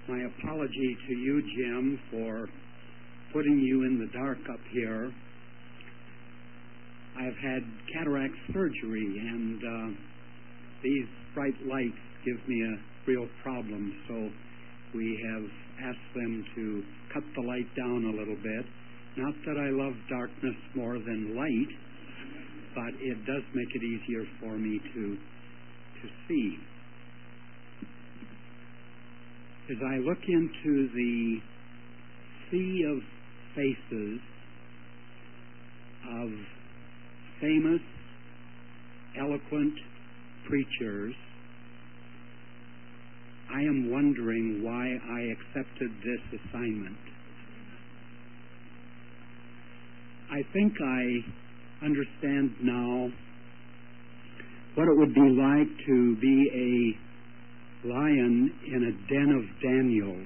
My apology to you, Jim, for putting you in the dark up here. I've had cataract surgery, and these bright lights give me a real problem, so we have asked them to cut the light down a little bit. Not that I love darkness more than light, but it does make it easier for me to see. As I look into the sea of faces of famous, eloquent preachers, I am wondering why I accepted this assignment. I think I understand now what it would be like to be a lion in a den of Daniels.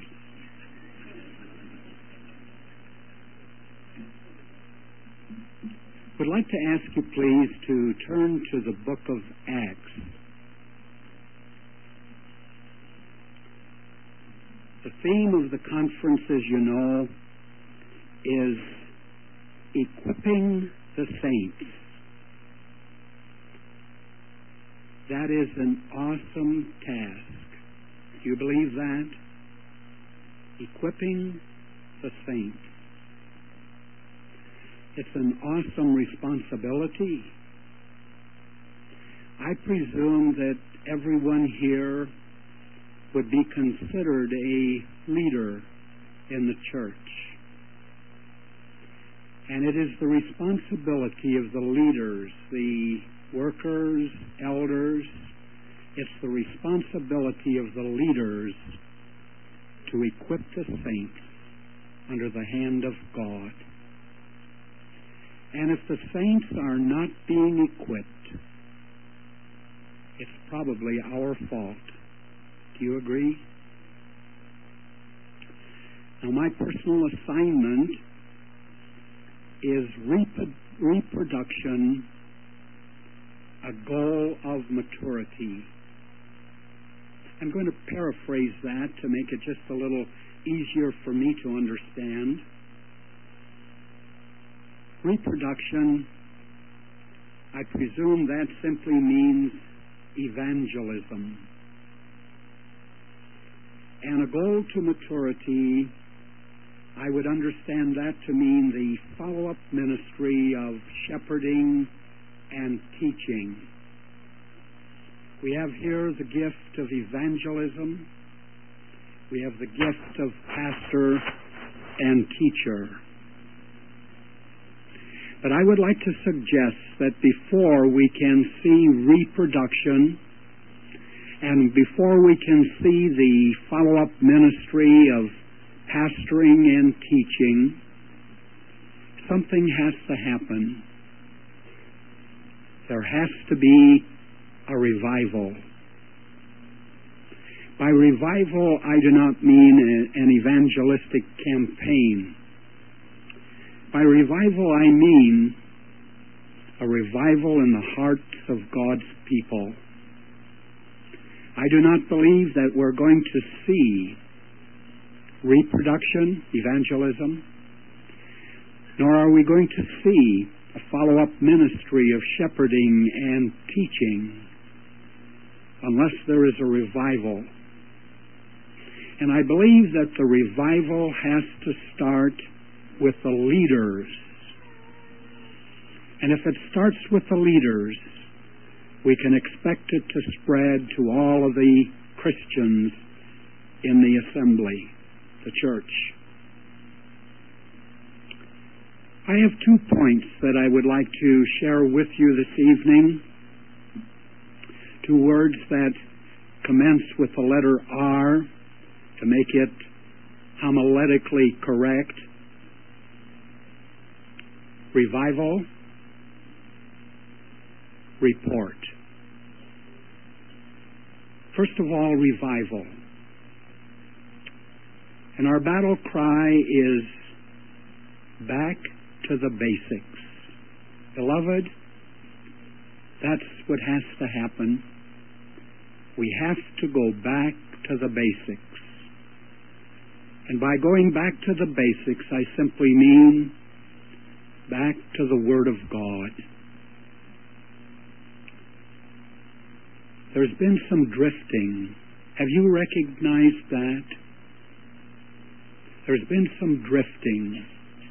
Would like to ask you, please, to turn to the book of Acts. The theme of the conference, as you know, is equipping the saints. That is an awesome task. Do you believe that? Equipping the saints. It's an awesome responsibility. I presume that everyone here would be considered a leader in the church. And it is the responsibility of the leaders, the workers, elders, it's the responsibility of the leaders to equip the saints under the hand of God. And if the saints are not being equipped, it's probably our fault. Do you agree? Now, my personal assignment is reproduction, a goal of maturity. I'm going to paraphrase that to make it just a little easier for me to understand. Reproduction, I presume that simply means evangelism. And a goal to maturity, I would understand that to mean the follow-up ministry of shepherding and teaching. We have here the gift of evangelism. We have the gift of pastor and teacher. But I would like to suggest that before we can see reproduction and before we can see the follow-up ministry of pastoring and teaching, something has to happen. There has to be a revival. By revival, I do not mean an evangelistic campaign. By revival, I mean a revival in the hearts of God's people. I do not believe that we're going to see reproduction, evangelism, nor are we going to see a follow-up ministry of shepherding and teaching unless there is a revival. And I believe that the revival has to start with the leaders. And if it starts with the leaders, we can expect it to spread to all of the Christians in the assembly, the church. I have 2 points that I would like to share with you this evening. 2 words that commence with the letter R to make it homiletically correct. Revival, report. First of all, revival. And our battle cry is back to the basics. Beloved, that's what has to happen. We have to go back to the basics. And by going back to the basics, I simply mean back to the Word of God. There's been some drifting. Have you recognized that? There's been some drifting.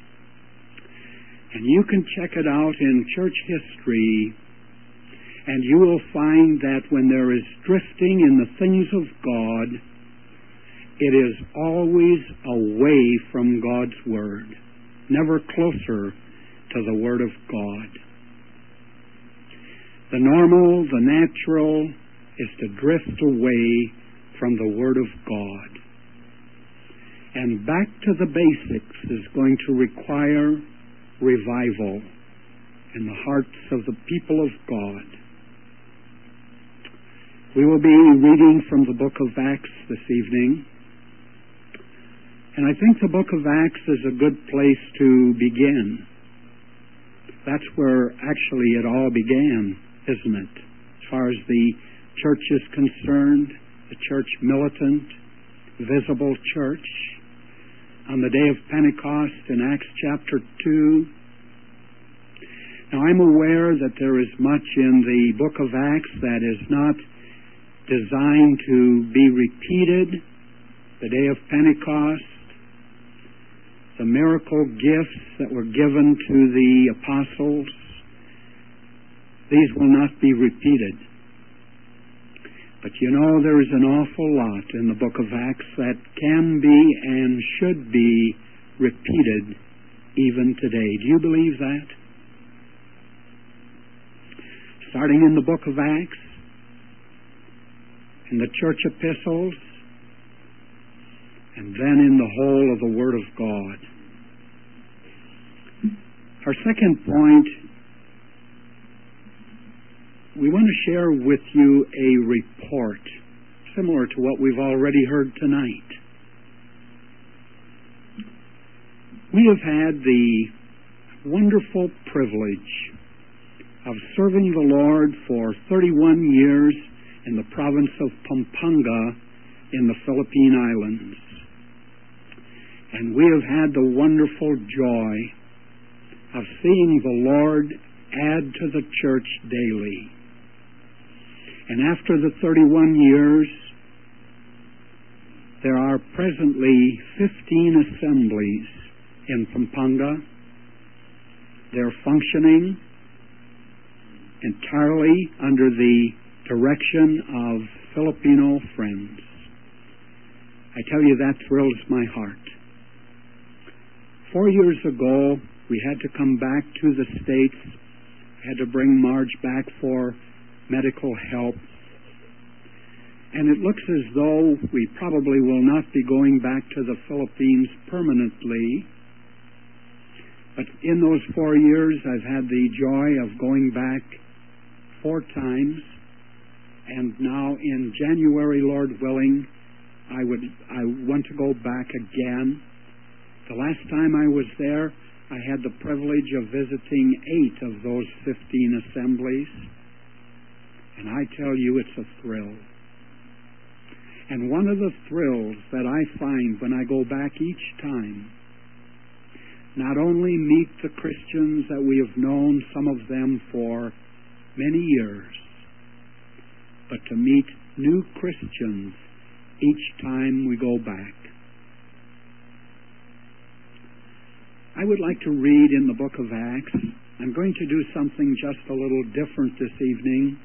And you can check it out in church history, and you will find that when there is drifting in the things of God, it is always away from God's Word, never closer to the Word of God. The normal, the natural, is to drift away from the Word of God. And back to the basics is going to require revival in the hearts of the people of God. We will be reading from the book of Acts this evening. And I think the book of Acts is a good place to begin. That's where actually it all began, isn't it? As far as the church is concerned, the church militant, visible church. On the day of Pentecost in Acts chapter 2. Now I'm aware that there is much in the book of Acts that is not designed to be repeated. The day of Pentecost, the miracle gifts that were given to the apostles, these will not be repeated. But you know, there is an awful lot in the book of Acts that can be and should be repeated even today. Do you believe that? Starting in the book of Acts, in the church epistles, and then in the whole of the Word of God. Our second point, we want to share with you a report similar to what we've already heard tonight. We have had the wonderful privilege of serving the Lord for 31 years in the province of Pampanga in the Philippine Islands. And we have had the wonderful joy of seeing the Lord add to the church daily. And after the 31 years, there are presently 15 assemblies in Pampanga. They're functioning entirely under the direction of Filipino friends. I tell you, that thrills my heart. 4 years ago, we had to come back to the States. We had to bring Marge back for medical help. And it looks as though we probably will not be going back to the Philippines permanently. But in those 4 years, I've had the joy of going back 4 times. And now in January, Lord willing, I want to go back again. The last time I was there, I had the privilege of visiting 8 of those 15 assemblies. And I tell you, it's a thrill. And one of the thrills that I find when I go back each time, not only meet the Christians that we have known, some of them for many years, but to meet new Christians each time we go back. I would like to read in the book of Acts. I'm going to do something just a little different this evening.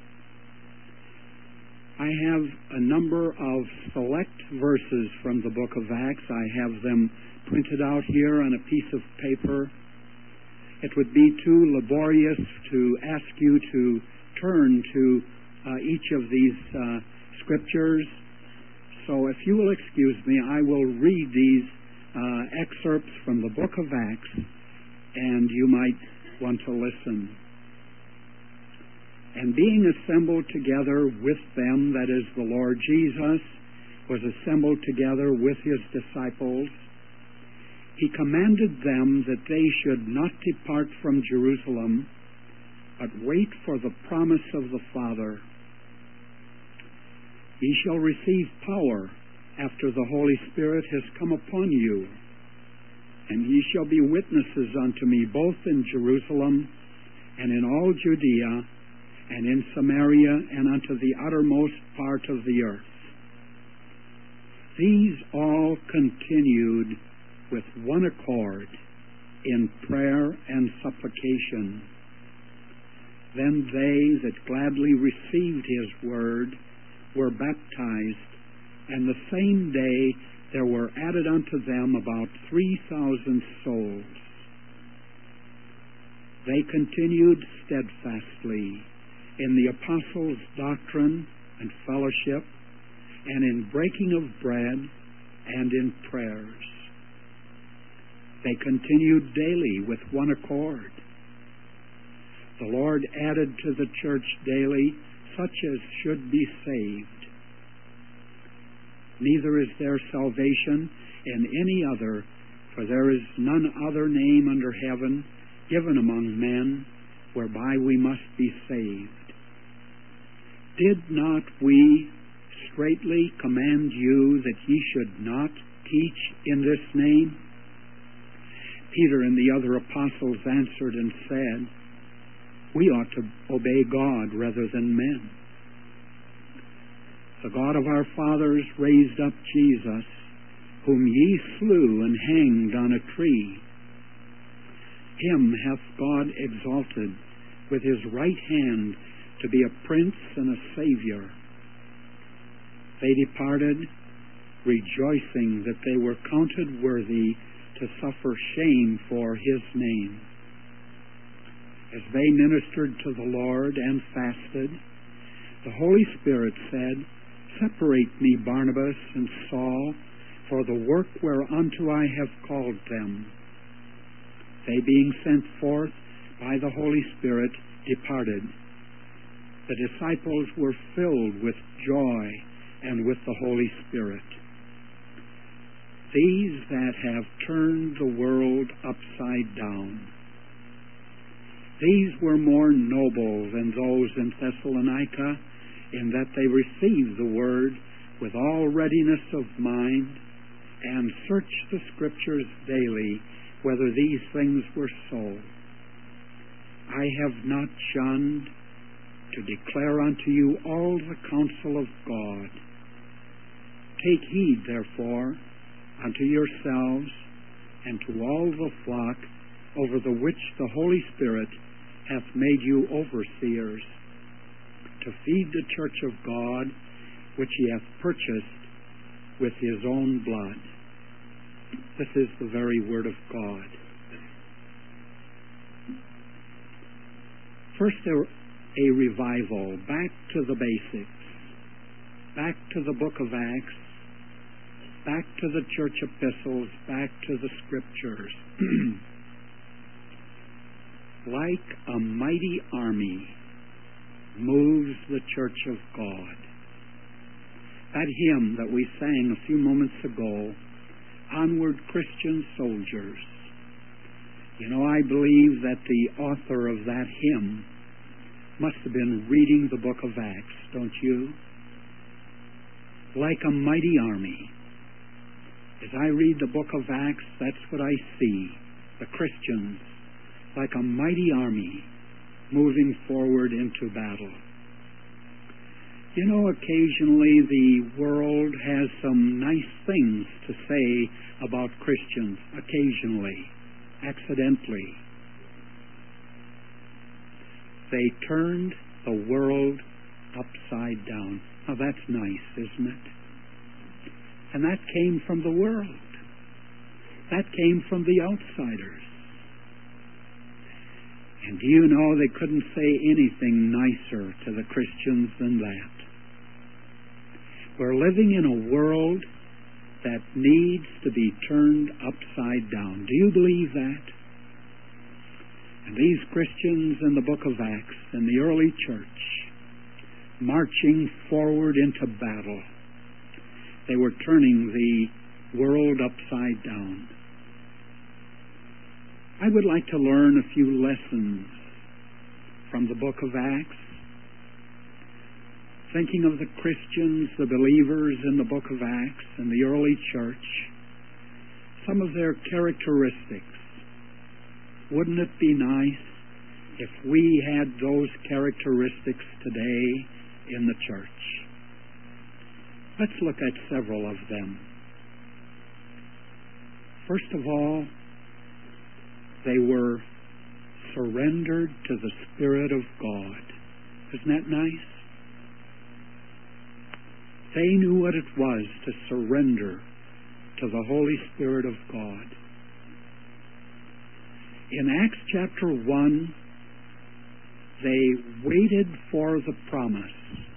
I have a number of select verses from the book of Acts. I have them printed out here on a piece of paper. It would be too laborious to ask you to turn to each of these scriptures. So if you will excuse me, I will read these excerpts from the book of Acts, and you might want to listen. And being assembled together with them, that is, the Lord Jesus was assembled together with his disciples, he commanded them that they should not depart from Jerusalem, but wait for the promise of the Father. Ye shall receive power after the Holy Spirit has come upon you. And ye shall be witnesses unto me both in Jerusalem and in all Judea and in Samaria and unto the uttermost part of the earth. These all continued with one accord in prayer and supplication. Then they that gladly received his word were baptized, and the same day there were added unto them about 3,000 souls. They continued steadfastly in the apostles' doctrine and fellowship, and in breaking of bread, and in prayers. They continued daily with one accord. The Lord added to the church daily such as should be saved. Neither is there salvation in any other, for there is none other name under heaven given among men whereby we must be saved. Did not we straitly command you that ye should not teach in this name? Peter and the other apostles answered and said, we ought to obey God rather than men. The God of our fathers raised up Jesus, whom ye slew and hanged on a tree. Him hath God exalted with his right hand to be a prince and a Savior. They departed, rejoicing that they were counted worthy to suffer shame for his name. As they ministered to the Lord and fasted, the Holy Spirit said, separate me Barnabas and Saul for the work whereunto I have called them. They being sent forth by the Holy Spirit departed. The disciples were filled with joy and with the Holy Spirit. These that have turned the world upside down. These were more noble than those in Thessalonica, in that they received the word with all readiness of mind, and searched the Scriptures daily whether these things were so. I have not shunned to declare unto you all the counsel of God. Take heed, therefore, unto yourselves and to all the flock over the which the Holy Spirit hath made you overseers, to feed the church of God, which he hath purchased with his own blood. This is the very word of God. First, a revival, back to the basics, back to the book of Acts, back to the church epistles, back to the Scriptures. Like a mighty army moves the church of God. That hymn that we sang a few moments ago, Onward Christian Soldiers. You know, I believe that the author of that hymn must have been reading the book of Acts, don't you? Like a mighty army. As I read the book of Acts, that's what I see. The Christians, like a mighty army, moving forward into battle. You know, occasionally the world has some nice things to say about Christians, occasionally, accidentally. They turned the world upside down. Now that's nice, isn't it? And that came from the world. That came from the outsiders. And do you know, they couldn't say anything nicer to the Christians than that. We're living in a world that needs to be turned upside down. Do you believe that? And these Christians in the book of Acts, in the early church, marching forward into battle, they were turning the world upside down. I would like to learn a few lessons from the book of Acts. thinking of the Christians, the believers in the book of Acts and the early church, some of their characteristics. Wouldn't it be nice if we had those characteristics today in the church? Let's look at several of them. First of all, they were surrendered to the Spirit of God. Isn't that nice? They knew what it was to surrender to the Holy Spirit of God. In Acts chapter 1, they waited for the promise.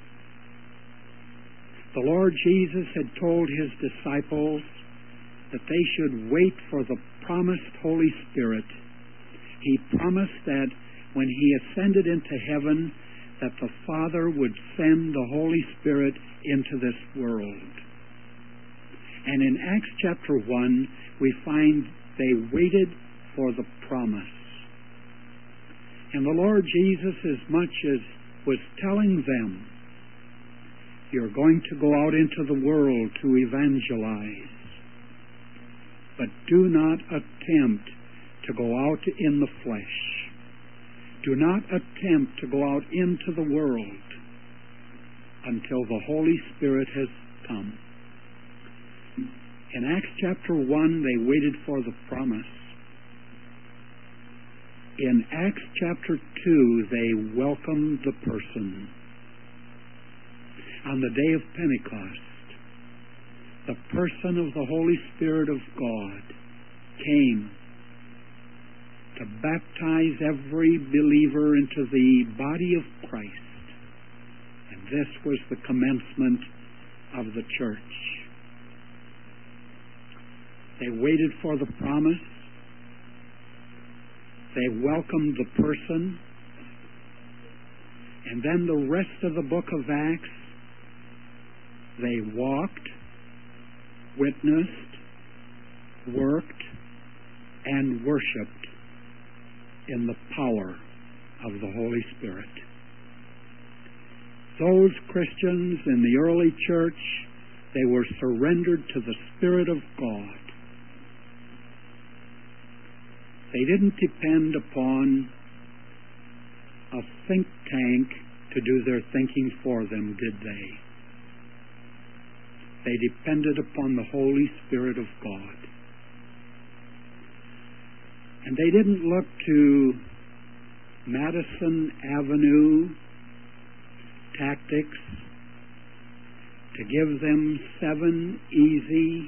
The Lord Jesus had told his disciples that they should wait for the promised Holy Spirit. He promised that when he ascended into heaven, that the Father would send the Holy Spirit into this world. And in Acts chapter 1, we find they waited for the promise. And the Lord Jesus, as much as was telling them, you're going to go out into the world to evangelize, but do not attempt to go out in the flesh. Do not attempt to go out into the world until the Holy Spirit has come. In Acts chapter 1, they waited for the promise. In Acts chapter 2, they welcomed the person. On the day of Pentecost, the person of the Holy Spirit of God came to baptize every believer into the body of Christ. And this was the commencement of the church. They waited for the promise. They welcomed the person. And then the rest of the book of Acts, they walked, witnessed, worked, and worshiped in the power of the Holy Spirit. Those Christians in the early church, they were surrendered to the Spirit of God. They didn't depend upon a think tank to do their thinking for them, did they? They depended upon the Holy Spirit of God. And they didn't look to Madison Avenue tactics to give them 7 easy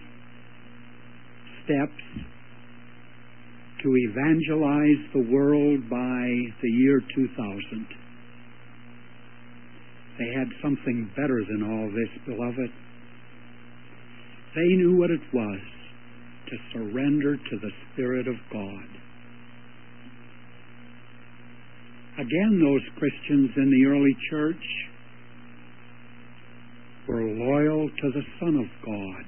steps to evangelize the world by the year 2000. They had something better than all this, beloved. They knew what it was to surrender to the Spirit of God. Again, those Christians in the early church were loyal to the Son of God.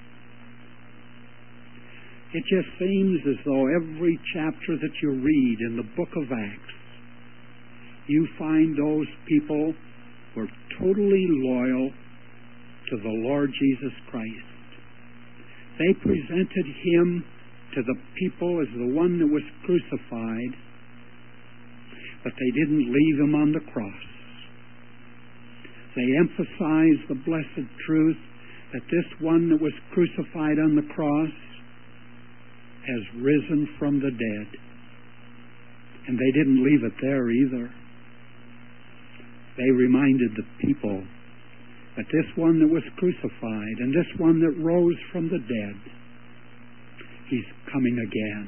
It just seems as though every chapter that you read in the book of Acts, you find those people were totally loyal to the Lord Jesus Christ. They presented him to the people as the one that was crucified, but they didn't leave him on the cross. They emphasized the blessed truth that this one that was crucified on the cross has risen from the dead. And they didn't leave it there either. They reminded the people that this one that was crucified and this one that rose from the dead, he's coming again.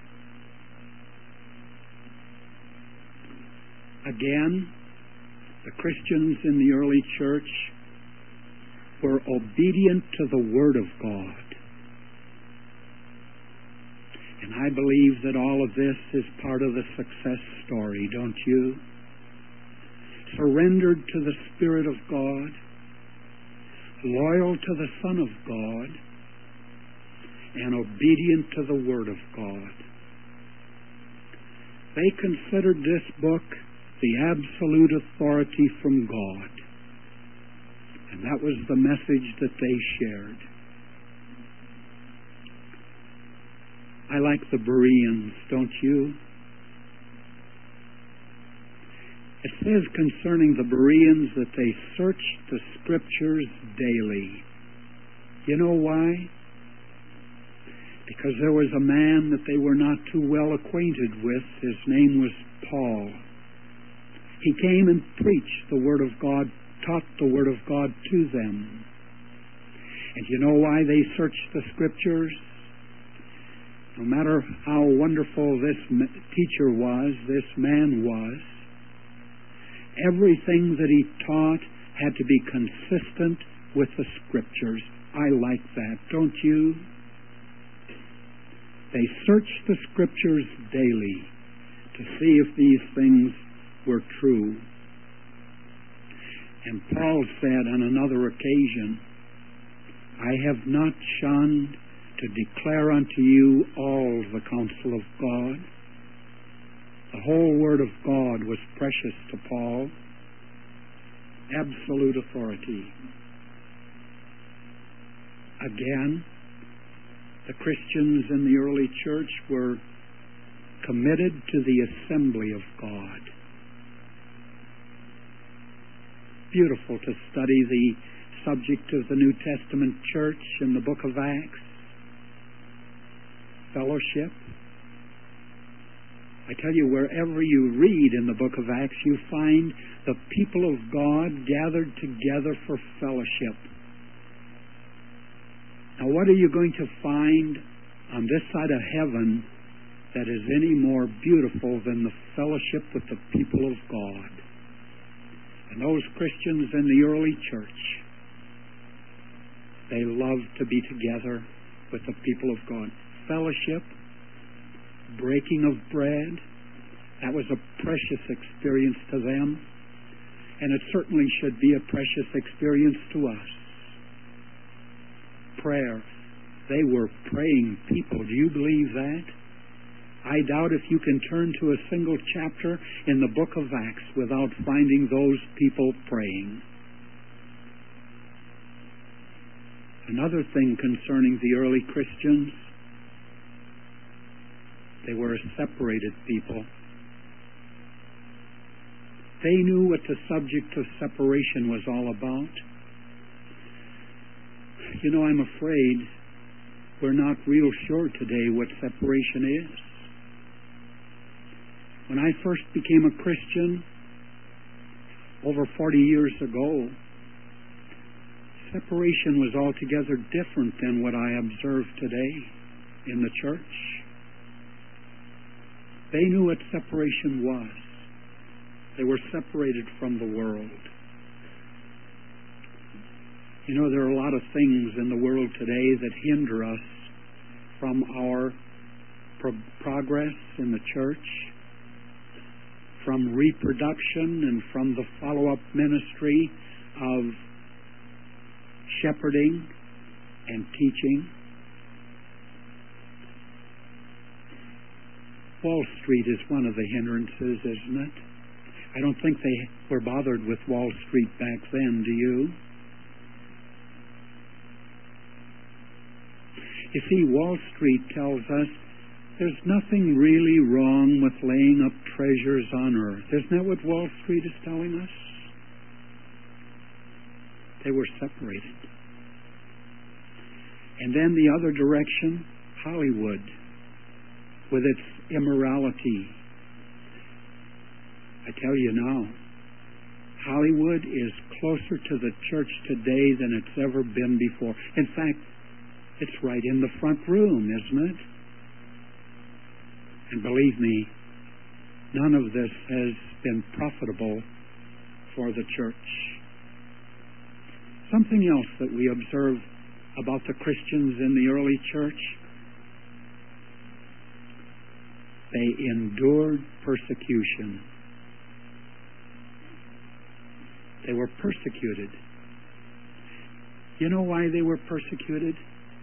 Again, the Christians in the early church were obedient to the Word of God. And I believe that all of this is part of the success story, don't you? Surrendered to the Spirit of God, loyal to the Son of God, and obedient to the Word of God. They considered this book the absolute authority from God. And that was the message that they shared. I like the Bereans, don't you? It says concerning the Bereans that they searched the Scriptures daily. You know why? Because there was a man that they were not too well acquainted with. His name was Paul. He came and preached the Word of God, taught the Word of God to them. And you know why they searched the Scriptures? No matter how wonderful this teacher was, this man was, everything that he taught had to be consistent with the Scriptures. I like that, don't you? They searched the Scriptures daily to see if these things were true. And Paul said on another occasion, I have not shunned to declare unto you all the counsel of God. The whole Word of God was precious to Paul. Absolute authority. Again, the Christians in the early church were committed to the assembly of God. Beautiful to study the subject of the New Testament church in the book of Acts. Fellowship. I tell you, wherever you read in the book of Acts, you find the people of God gathered together for fellowship. Now, what are you going to find on this side of heaven that is any more beautiful than the fellowship with the people of God? And those Christians in the early church, they loved to be together with the people of God. Fellowship, breaking of bread, that was a precious experience to them, and it certainly should be a precious experience to us. Prayer. They were praying people. Do you believe that? I doubt if you can turn to a single chapter in the book of Acts without finding those people praying. Another thing concerning the early Christians, they were a separated people. They knew what the subject of separation was all about. You know, I'm afraid we're not real sure today what separation is. When I first became a Christian over 40 years ago, separation was altogether different than what I observe today in the church. They knew what separation was. They were separated from the world. You know, there are a lot of things in the world today that hinder us from our progress in the church, from reproduction and from the follow-up ministry of shepherding and teaching. Wall Street is one of the hindrances, isn't it? I don't think they were bothered with Wall Street back then, do you? You see, Wall Street tells us there's nothing really wrong with laying up treasures on earth. Isn't that what Wall Street is telling us? They were separated. And then the other direction, Hollywood, with its immorality. I tell you now, Hollywood is closer to the church today than it's ever been before. In fact, it's right in the front room, isn't it? And believe me, none of this has been profitable for the church. Something else that we observe about the Christians in the early church, they endured persecution. They were persecuted. You know why they were persecuted?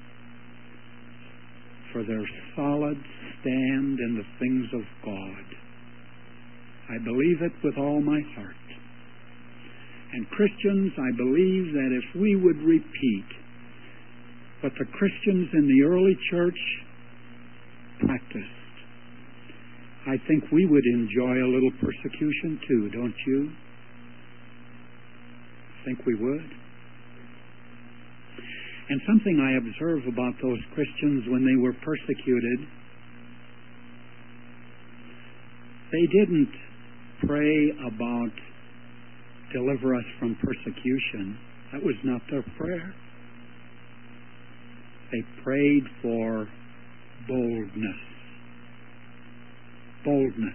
For their solid stand in the things of God. I believe it with all my heart. And Christians, I believe that if we would repeat what the Christians in the early church practiced, I think we would enjoy a little persecution too, don't you? I think we would. And something I observe about those Christians when they were persecuted, they didn't pray about deliver us from persecution. That was not their prayer. They prayed for boldness. Boldness.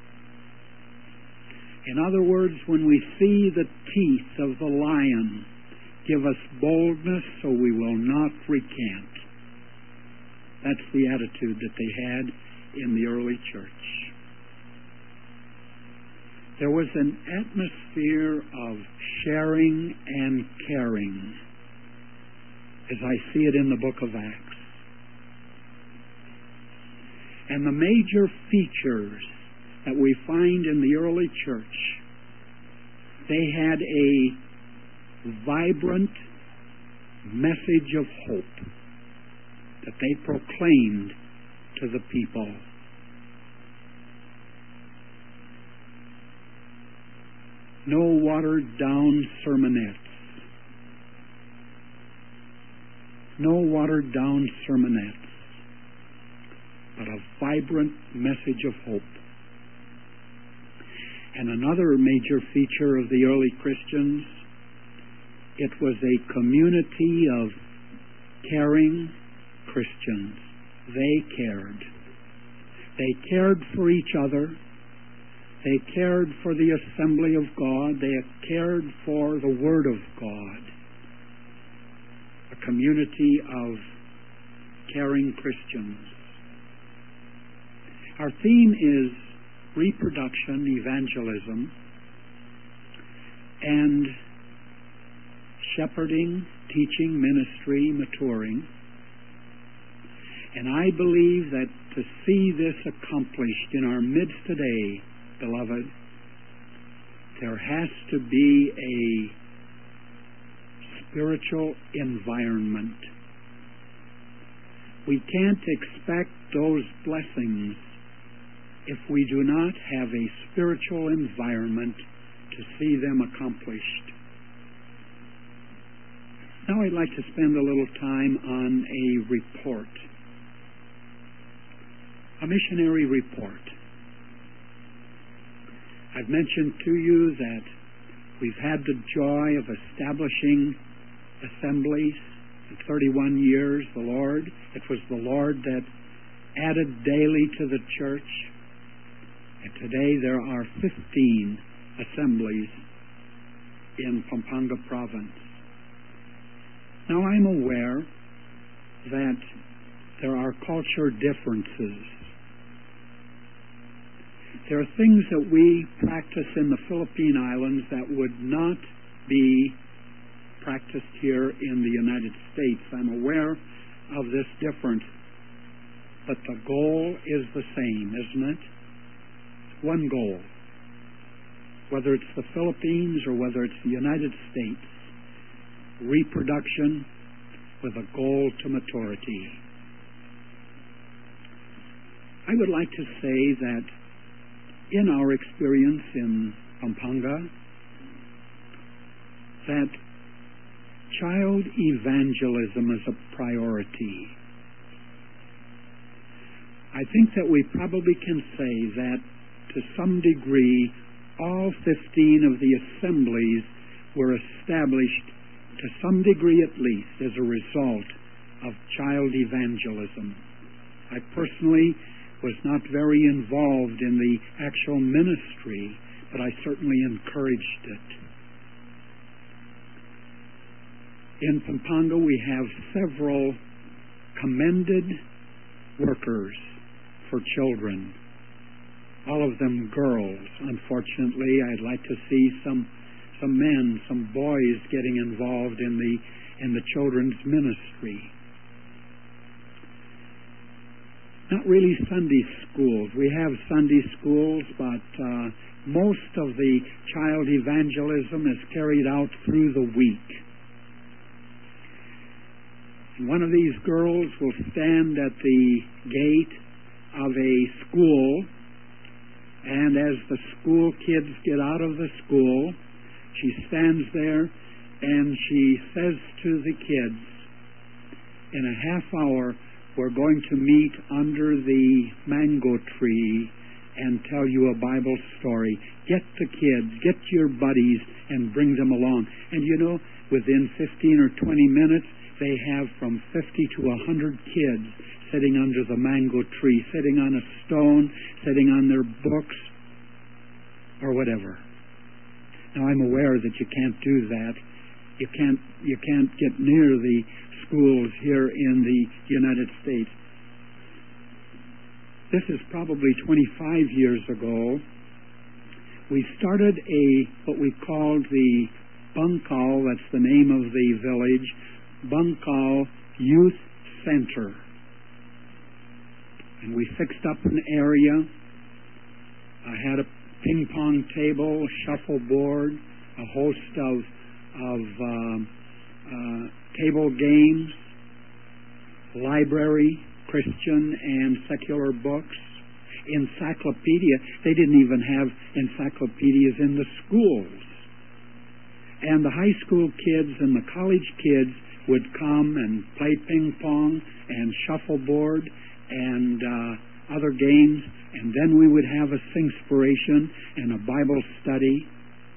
In other words, when we see the teeth of the lion, give us boldness so we will not recant. That's the attitude that they had in the early church. There was an atmosphere of sharing and caring, as I see it in the book of Acts. And the major features that we find in the early church, they had a vibrant message of hope that they proclaimed to the people. No watered-down sermonettes. No watered-down sermonettes, but a vibrant message of hope. And another major feature of the early Christians, it was a community of caring Christians. They cared. They cared for each other. They cared for the assembly of God. They cared for the Word of God. A community of caring Christians. Our theme is reproduction, evangelism, and shepherding, teaching, ministry, maturing. And I believe that to see this accomplished in our midst today, beloved, there has to be a spiritual environment. We can't expect those blessings if we do not have a spiritual environment to see them accomplished. Now I'd like to spend a little time on a report, a missionary report. I've mentioned to you that we've had the joy of establishing assemblies in 31 years. It was the Lord that added daily to the church. And today there are 15 assemblies in Pampanga province. Now I'm aware that there are culture differences. There are things that we practice in the Philippine Islands that would not be practiced here in the United States. I'm aware of this difference, but the goal is the same, isn't it? One goal. Whether it's the Philippines or whether it's the United States, reproduction with a goal to maturity. I would like to say that in our experience in Pampanga, that child evangelism is a priority. I think that we probably can say that to some degree all 15 of the assemblies were established to some degree at least as a result of child evangelism. I personally was not very involved in the actual ministry, but I certainly encouraged it. In Pampanga, we have several commended workers for children, all of them girls. Unfortunately, I'd like to see some men, some boys getting involved in the children's ministry. not really Sunday schools. We have Sunday schools, but most of the child evangelism is carried out through the week. And one of these girls will stand at the gate of a school, and as the school kids get out of the school, she stands there and she says to the kids, in a half hour, we're going to meet under the mango tree and tell you a Bible story. Get the kids, get your buddies, and bring them along. And you know, within 15 or 20 minutes, they have from 50 to 100 kids sitting under the mango tree, sitting on a stone, sitting on their books, or whatever. Now, I'm aware that you can't do that. You can't get near the schools here in the United States. This is probably 25 years ago. We started what we called the Bunkal, that's the name of the village, Bunkal Youth Center. And we fixed up an area. I had a ping pong table, shuffleboard, a host of table games, library, Christian and secular books, encyclopedia. They didn't even have encyclopedias in the schools. And the high school kids and the college kids would come and play ping pong and shuffleboard and other games, and then we would have a Singspiration and a Bible study.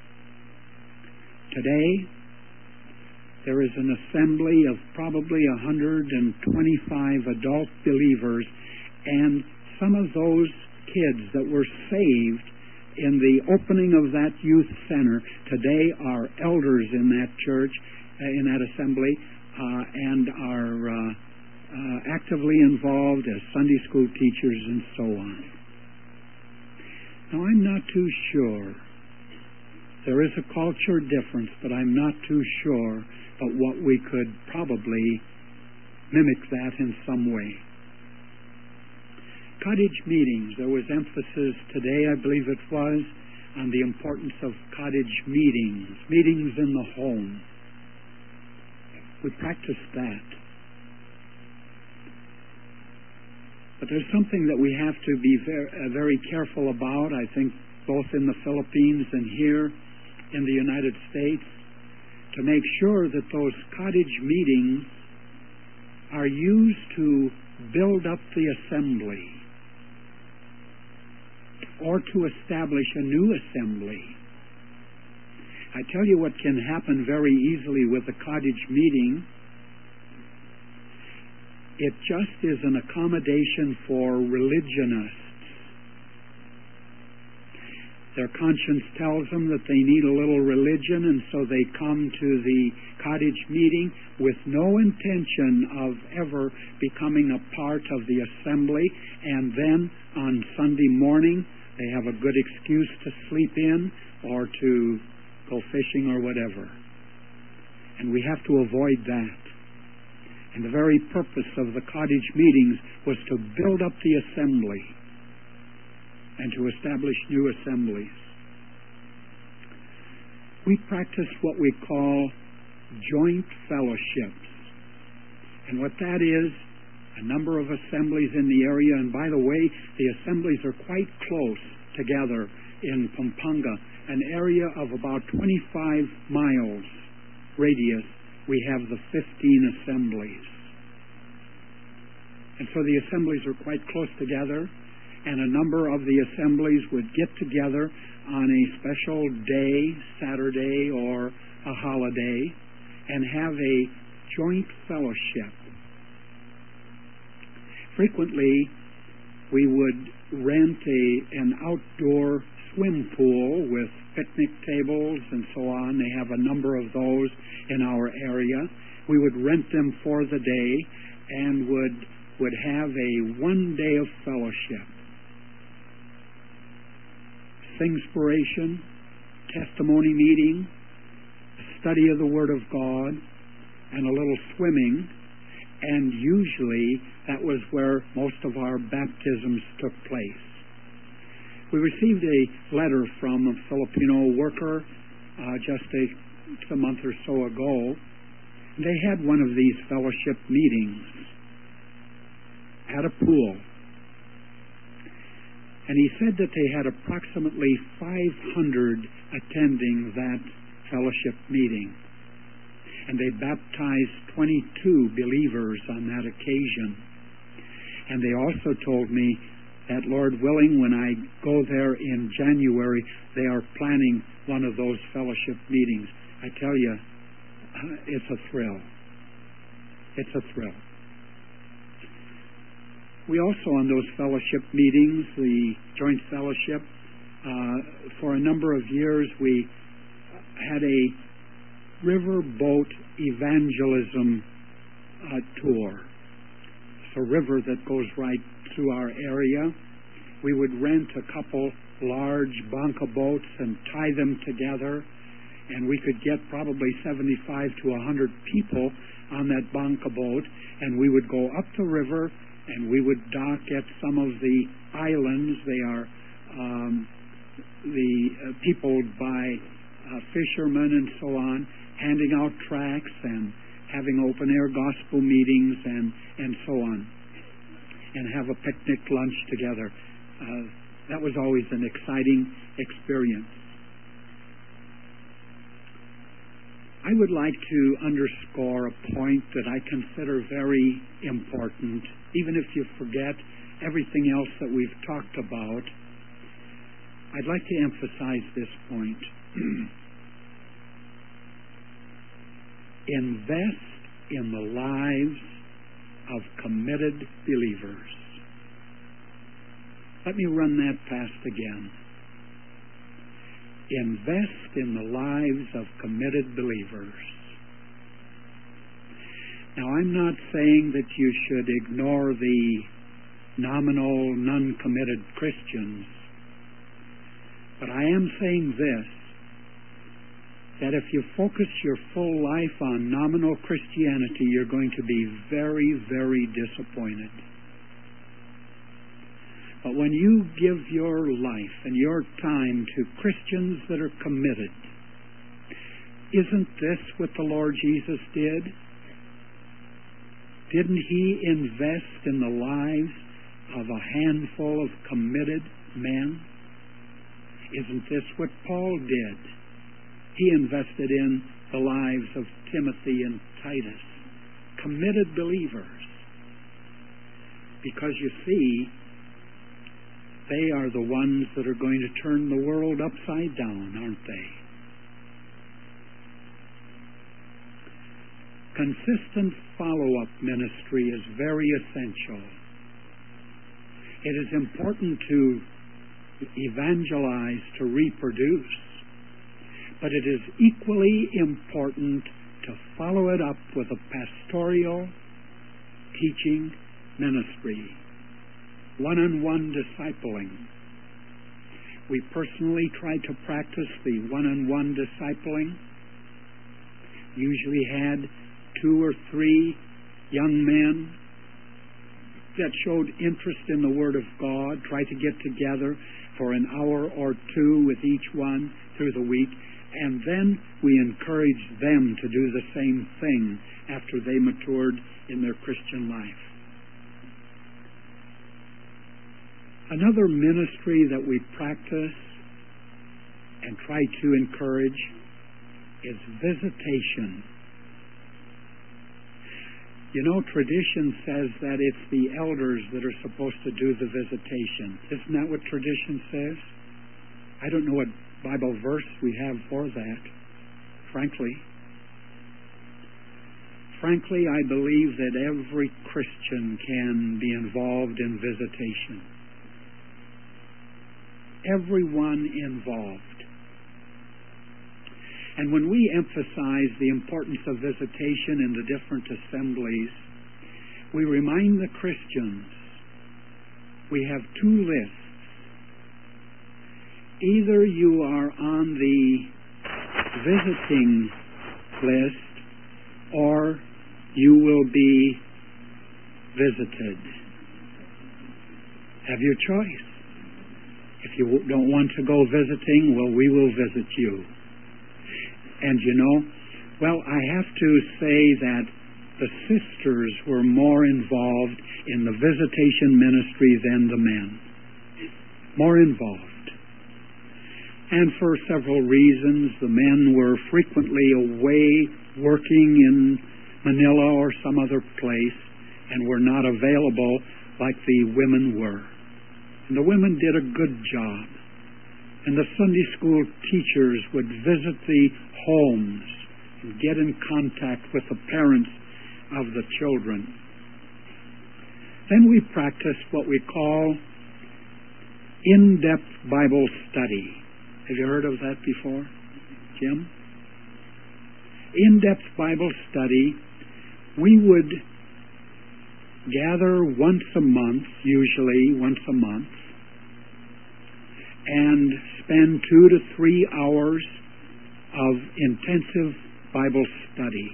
Today, there is an assembly of probably 125 adult believers, and some of those kids that were saved in the opening of that youth center today are elders in that church, in that assembly, and are actively involved as Sunday school teachers and so on. Now, I'm not too sure. There is a culture difference, but I'm not too sure but what we could probably mimic that in some way. Cottage meetings. There was emphasis today, I believe it was, on the importance of cottage meetings, meetings in the home. We practiced that. But there's something that we have to be very careful about, I think, both in the Philippines and here in the United States, to make sure that those cottage meetings are used to build up the assembly or to establish a new assembly. I tell you what can happen very easily with a cottage meeting. It just is an accommodation for religionists. Their conscience tells them that they need a little religion, and so they come to the cottage meeting with no intention of ever becoming a part of the assembly, and then on Sunday morning they have a good excuse to sleep in or to go fishing or whatever. And we have to avoid that. And the very purpose of the cottage meetings was to build up the assembly and to establish new assemblies. We practice what we call joint fellowships. And what that is, a number of assemblies in the area, and by the way, the assemblies are quite close together in Pampanga, an area of about 25 miles radius. We have the 15 assemblies. And so the assemblies are quite close together, and a number of the assemblies would get together on a special day, Saturday or a holiday, and have a joint fellowship. Frequently, we would rent an outdoor swim pool with picnic tables and so on. They have a number of those in our area. We would rent them for the day and would have a one day of fellowship. Singspiration, testimony meeting, a study of the Word of God, and a little swimming. and usually that was where most of our baptisms took place. We received a letter from a Filipino worker just a month or so ago. They had one of these fellowship meetings at a pool. And he said that they had approximately 500 attending that fellowship meeting. And they baptized 22 believers on that occasion. And they also told me that, Lord willing, when I go there in January, they are planning one of those fellowship meetings. I tell you, it's a thrill. It's a thrill. We also, on those fellowship meetings, the joint fellowship, for a number of years, we had a riverboat evangelism tour. It's a river that goes right through our area. We would rent a couple large banca boats and tie them together, and we could get probably 75 to 100 people on that banca boat, and we would go up the river, and we would dock at some of the islands. They are peopled by fishermen and so on, handing out tracts and having open-air gospel meetings and so on, and have a picnic lunch together. That was always an exciting experience. I would like to underscore a point that I consider very important, even if you forget everything else that we've talked about. I'd like to emphasize this point. Invest in the lives of committed believers. Let me run that past again. Invest in the lives of committed believers. Now, I'm not saying that you should ignore the nominal, non-committed Christians, but I am saying this, that if you focus your full life on nominal Christianity, you're going to be very, very disappointed. But when you give your life and your time to Christians that are committed, isn't this what the Lord Jesus did? Didn't He invest in the lives of a handful of committed men? Isn't this what Paul did? He invested in the lives of Timothy and Titus, committed believers. Because you see, they are the ones that are going to turn the world upside down, aren't they? Consistent follow-up ministry is very essential. It is important to evangelize, to reproduce, but it is equally important to follow it up with a pastoral teaching ministry. One-on-one discipling. We personally try to practice the one-on-one discipling. Usually had 2 or 3 young men that showed interest in the Word of God, try to get together for an hour or 2 with each one through the week, and then we encourage them to do the same thing after they matured in their Christian life. Another ministry that we practice and try to encourage is visitation. You know, tradition says that it's the elders that are supposed to do the visitation. Isn't that what tradition says? I don't know what Bible verse we have for that, frankly. Frankly, I believe that every Christian can be involved in visitation. Everyone involved. And when we emphasize the importance of visitation in the different assemblies, we remind the Christians we have 2 lists. Either you are on the visiting list, or you will be visited. Have your choice. If you don't want to go visiting, well, we will visit you. And you know, well, I have to say that the sisters were more involved in the visitation ministry than the men. More involved. And for several reasons, the men were frequently away working in Manila or some other place and were not available like the women were. And the women did a good job. And the Sunday school teachers would visit the homes and get in contact with the parents of the children. Then we practiced what we call in-depth Bible study. Have you heard of that before, Jim? In-depth Bible study, we would gather once a month, usually once a month, and spend 2 to 3 hours of intensive Bible study.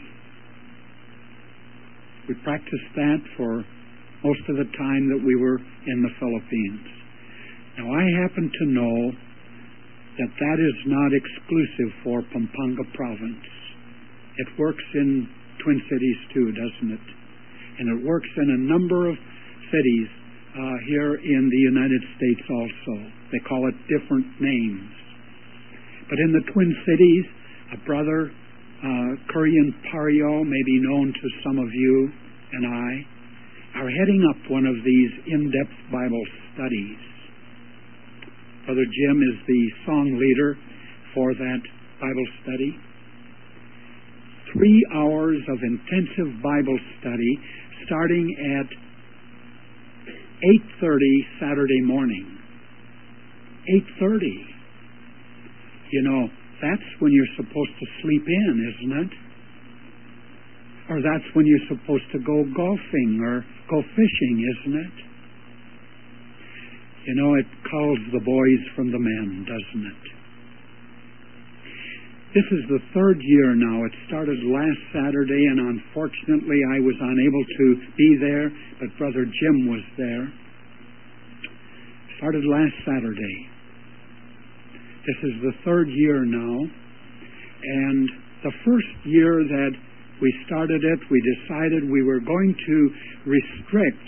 We practiced that for most of the time that we were in the Philippines. Now, I happen to know that that is not exclusive for Pampanga province. It works in Twin Cities too, doesn't it? And it works in a number of cities here in the United States also. They call it different names. But in the Twin Cities, a brother, Kurian Pario, may be known to some of you and I, are heading up one of these in-depth Bible studies. Brother Jim is the song leader for that Bible study. 3 hours of intensive Bible study starting at 8:30 Saturday morning. 8:30. You know, that's when you're supposed to sleep in, isn't it? Or that's when you're supposed to go golfing or go fishing, isn't it? You know, it calls the boys from the men, doesn't it? This is the 3rd year now. It started last Saturday, and unfortunately I was unable to be there, but Brother Jim was there. Started last Saturday. This is the 3rd year now, and the first year that we started it, we decided we were going to restrict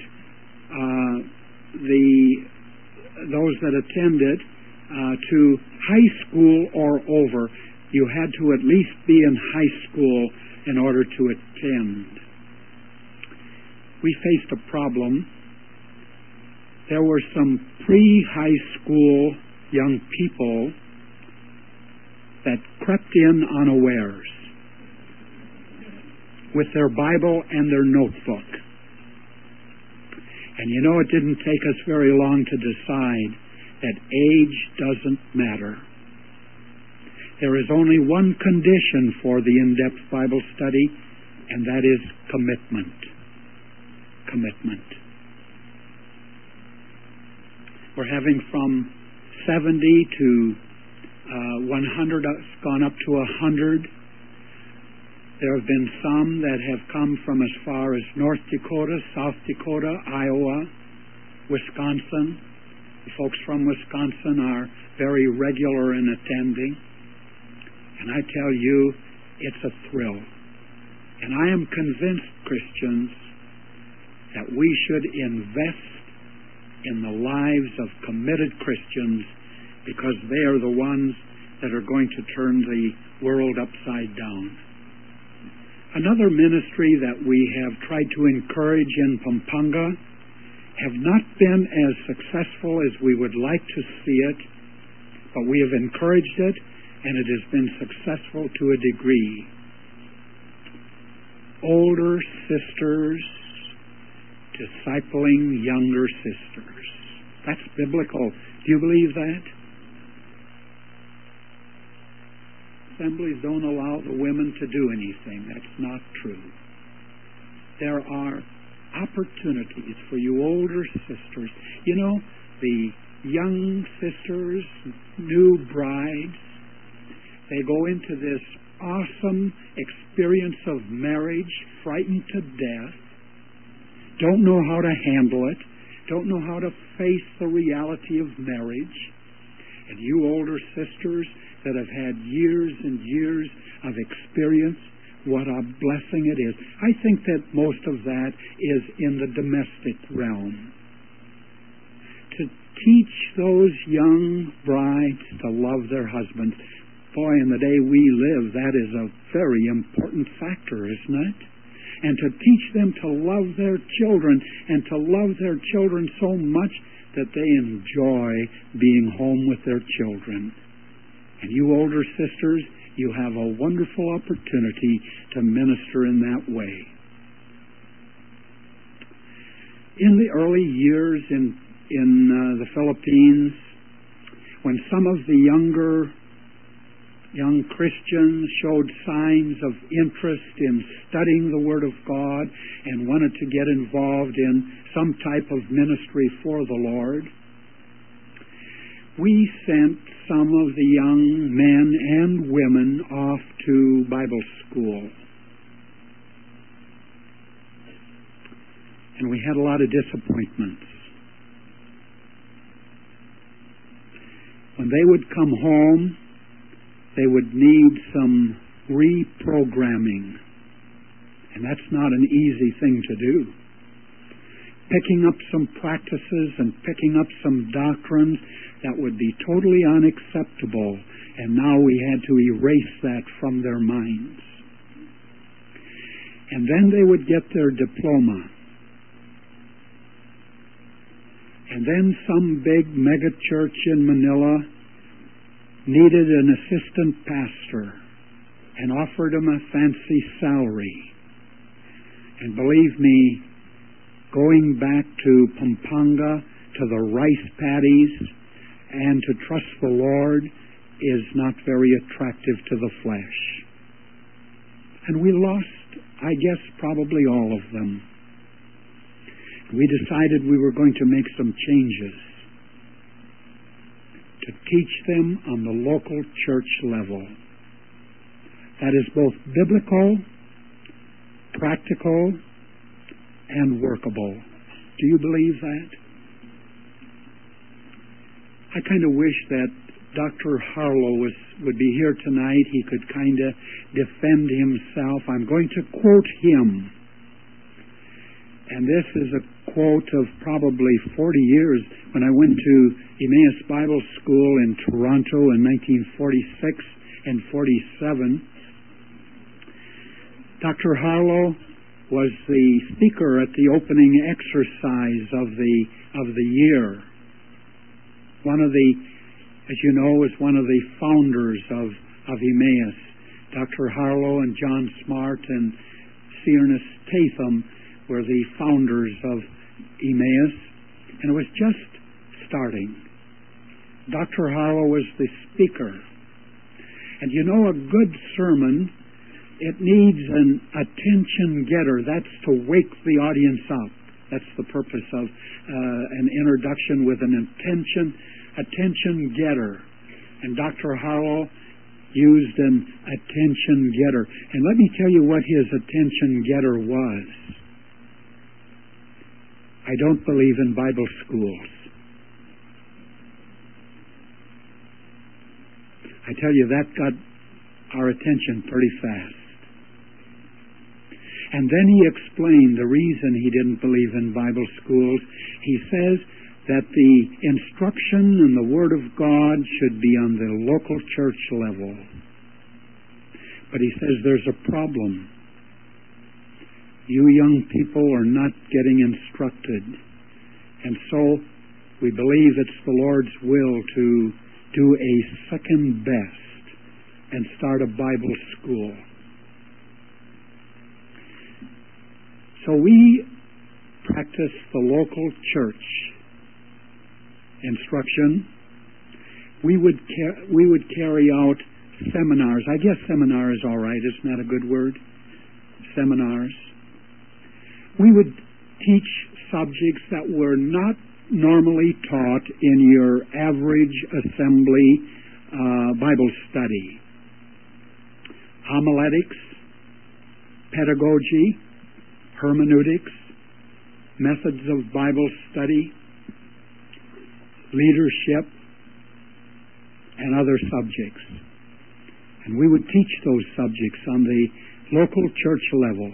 those that attended to high school or over. You had to at least be in high school in order to attend. We faced a problem. There were some pre-high school young people that crept in unawares with their Bible and their notebook. And you know, it didn't take us very long to decide that age doesn't matter. There is only one condition for the in-depth Bible study, and that is commitment. Commitment. We're having from 70 to 100, it's gone up to 100. There have been some that have come from as far as North Dakota, South Dakota, Iowa, Wisconsin. The folks from Wisconsin are very regular in attending. And I tell you, it's a thrill. And I am convinced, Christians, that we should invest in the lives of committed Christians because they are the ones that are going to turn the world upside down. Another ministry that we have tried to encourage in Pampanga have not been as successful as we would like to see it, but we have encouraged it, and it has been successful to a degree. Older sisters discipling younger sisters. That's biblical. Do you believe that? Assemblies don't allow the women to do anything. That's not true. There are opportunities for you older sisters. You know, the young sisters, new brides, they go into this awesome experience of marriage, frightened to death, don't know how to handle it, don't know how to face the reality of marriage. And you older sisters that have had years and years of experience, what a blessing it is. I think that most of that is in the domestic realm. To teach those young brides to love their husbands. Boy, in the day we live, that is a very important factor, isn't it? And to teach them to love their children, and to love their children so much that they enjoy being home with their children. And you older sisters, you have a wonderful opportunity to minister in that way. In the early years in the Philippines, when some of the young Christians showed signs of interest in studying the Word of God and wanted to get involved in some type of ministry for the Lord, we sent some of the young men and women off to Bible school. And we had a lot of disappointments. When they would come home, they would need some reprogramming. And that's not an easy thing to do. Picking up some practices and picking up some doctrines that would be totally unacceptable, and now we had to erase that from their minds. And then they would get their diploma. And then some big mega church in Manila needed an assistant pastor and offered him a fancy salary. And believe me, going back to Pampanga, to the rice paddies, and to trust the Lord is not very attractive to the flesh. And we lost, I guess, probably all of them. We decided we were going to make some changes to teach them on the local church level. That is both biblical, practical, and workable. Do you believe that? I kind of wish that Dr. Harlow would be here tonight. He could kind of defend himself. I'm going to quote him. And this is a quote of probably 40 years when I went to Emmaus Bible School in Toronto in 1946 and 47. Dr. Harlow was the speaker at the opening exercise of the year. One of the, as you know, is one of the founders of Emmaus. Dr. Harlow and John Smart and C. Ernest Tatham were the founders of Emmaus, and it was just starting. Dr. Harlow was the speaker. And you know, a good sermon, it needs an attention getter. That's to wake the audience up. That's the purpose of an introduction with an attention getter. And Dr. Harlow used an attention getter. And let me tell you what his attention getter was. I don't believe in Bible schools. I tell you, that got our attention pretty fast. And then he explained the reason he didn't believe in Bible schools. He says that the instruction in the Word of God should be on the local church level. But he says there's a problem. You young people are not getting instructed. And so we believe it's the Lord's will to do a second best and start a Bible school. So we practice the local church instruction. We would carry out seminars. I guess seminar is all right. Isn't that a good word? Seminars. We would teach subjects that were not normally taught in your average assembly Bible study. Homiletics, pedagogy, hermeneutics, methods of Bible study, leadership, and other subjects. And we would teach those subjects on the local church level.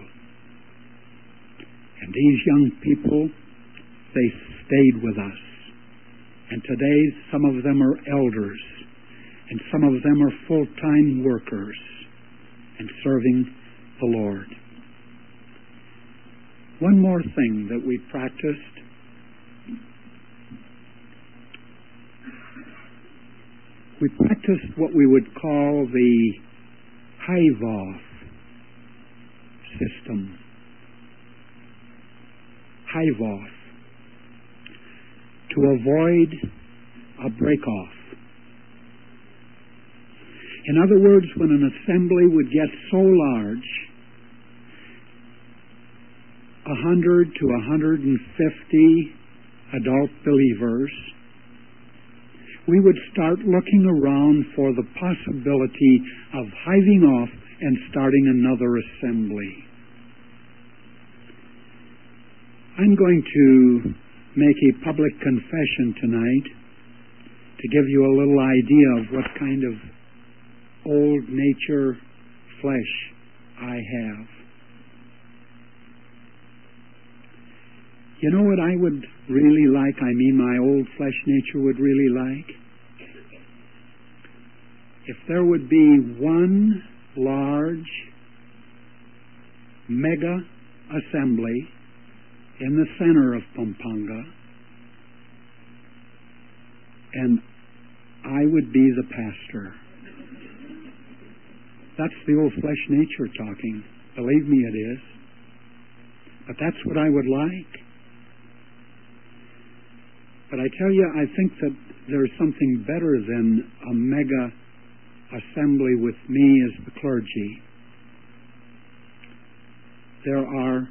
And these young people, they stayed with us. And today some of them are elders, and some of them are full-time workers and serving the Lord. One more thing that we practiced. We practiced what we would call the Hivoth system. Hivoth. To avoid a break-off. In other words, when an assembly would get so large, 100 to 150 adult believers, we would start looking around for the possibility of hiving off and starting another assembly. I'm going to make a public confession tonight to give you a little idea of what kind of old nature flesh I have. You know what I would really like, my old flesh nature would really like? If there would be one large mega assembly in the center of Pampanga, and I would be the pastor. That's the old flesh nature talking. Believe me, it is. But that's what I would like. But I tell you, I think that there's something better than a mega assembly with me as the clergy. There are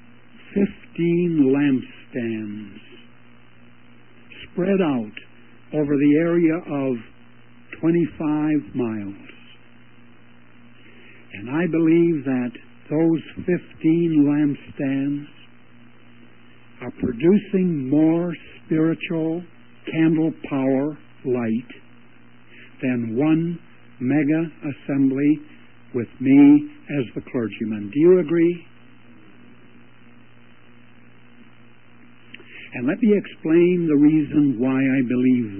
15 lampstands spread out over the area of 25 miles. And I believe that those 15 lampstands are producing more spiritual candle power light than one mega assembly with me as the clergyman. Do you agree? And let me explain the reason why I believe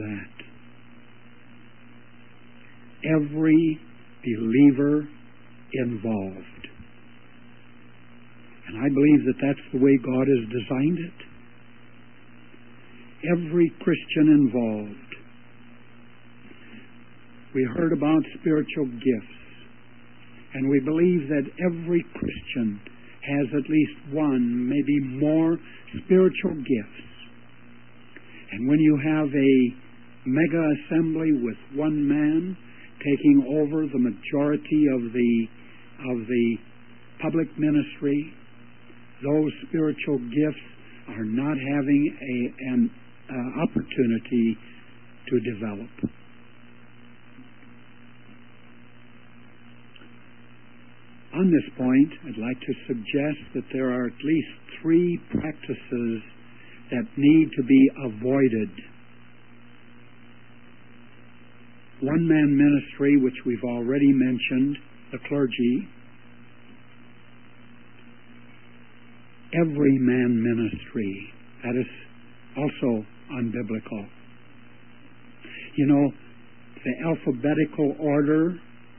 that. Every believer involved. And I believe that that's the way God has designed it. Every Christian involved. We heard about spiritual gifts, and we believe that every Christian has at least one, maybe more, spiritual gifts. And when you have a mega assembly with one man taking over the majority of the public ministry, those spiritual gifts are not having an opportunity to develop. On this point, I'd like to suggest that there are at least 3 practices that need to be avoided. One-man ministry, which we've already mentioned, the clergy. Every-man ministry, that is also unbiblical. You know, the alphabetical order,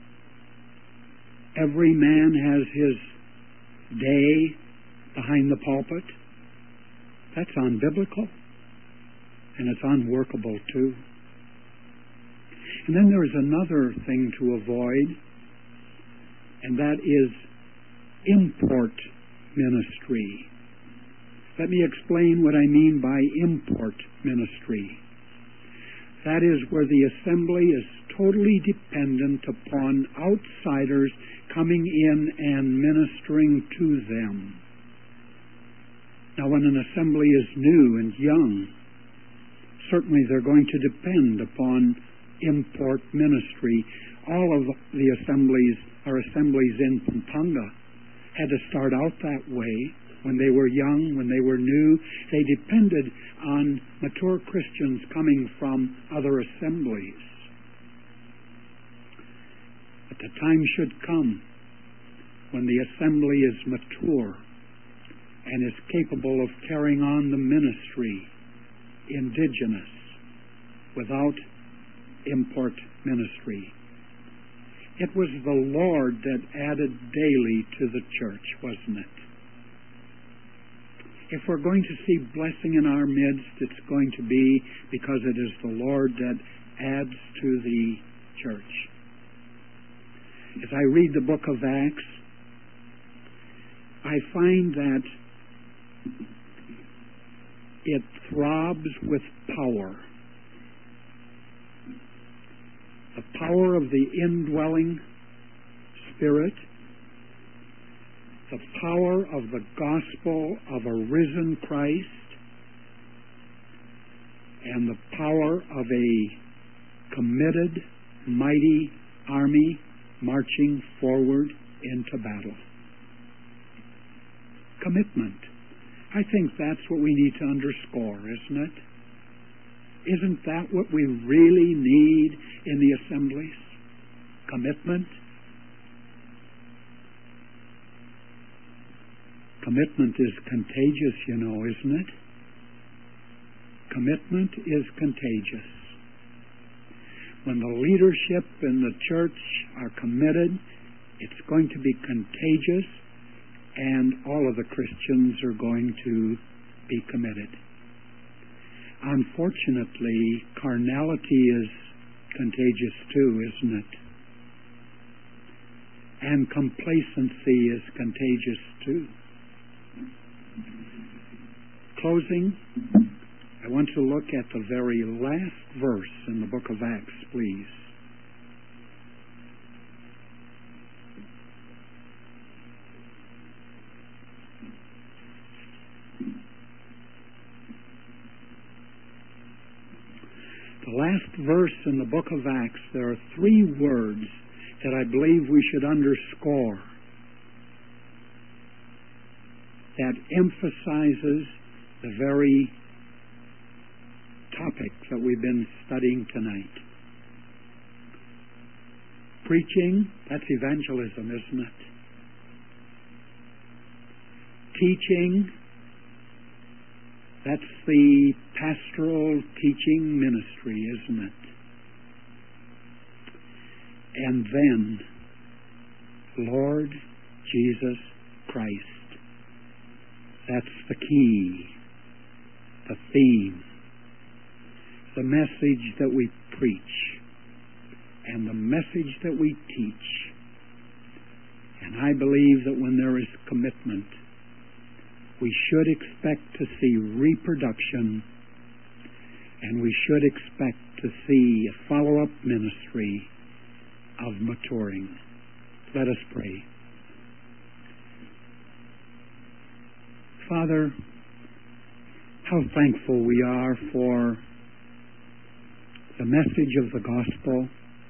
every man has his day behind the pulpit. That's unbiblical, and it's unworkable too. And then there's another thing to avoid, and that is import ministry. Let me explain what I mean by import ministry. That is where the assembly is totally dependent upon outsiders coming in and ministering to them. Now, when an assembly is new and young, certainly they're going to depend upon import ministry. All of the assemblies in Pampanga had to start out that way. when they were young, when they were new. They depended on mature Christians coming from other assemblies. But the time should come when the assembly is mature and is capable of carrying on the ministry indigenous without import ministry. It was the Lord that added daily to the church, wasn't it? If we're going to see blessing in our midst, it's going to be because it is the Lord that adds to the church. As I read the book of Acts, I find that it throbs with power. The power of the indwelling Spirit, the power of the gospel of a risen Christ, and the power of a committed, mighty army marching forward into battle. Commitment. I think that's what we need to underscore, isn't it? Isn't that what we really need in the assemblies? Commitment. Commitment is contagious, you know, isn't it? Commitment is contagious. When the leadership in the church are committed, it's going to be contagious, and all of the Christians are going to be committed. Unfortunately, carnality is contagious too, isn't it? And complacency is contagious too. Closing, I want to look at the very last verse in the book of Acts, please. The last verse in the book of Acts, there are three words that I believe we should underscore that emphasizes the very topic that we've been studying tonight. Preaching, that's evangelism, isn't it? Teaching, that's the pastoral teaching ministry, isn't it? And then, Lord Jesus Christ. That's the key, the theme, the message that we preach, and the message that we teach. And I believe that when there is commitment, we should expect to see reproduction, and we should expect to see a follow-up ministry of maturing. Let us pray. Father, how thankful we are for the message of the gospel.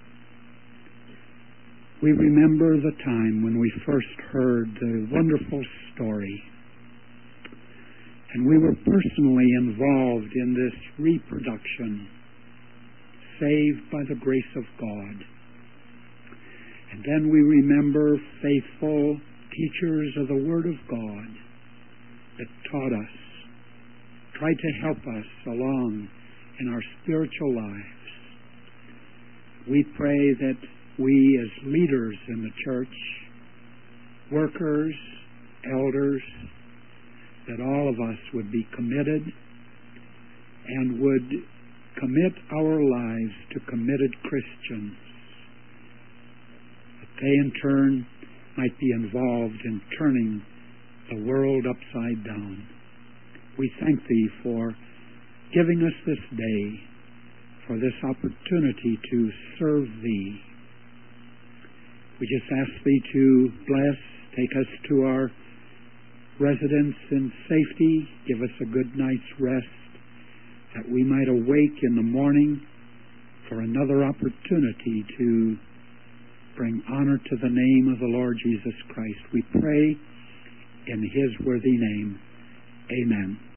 We remember the time when we first heard the wonderful story, and we were personally involved in this reproduction, saved by the grace of God. And then we remember faithful teachers of the Word of God that taught us, tried to help us along in our spiritual lives. We pray that we as leaders in the church, workers, elders, that all of us would be committed and would commit our lives to committed Christians, that they in turn might be involved in turning the world upside down. We thank Thee for giving us this day, for this opportunity to serve Thee. We just ask Thee to bless, take us to our residence in safety, give us a good night's rest, that we might awake in the morning for another opportunity to bring honor to the name of the Lord Jesus Christ. We pray In His worthy name, amen.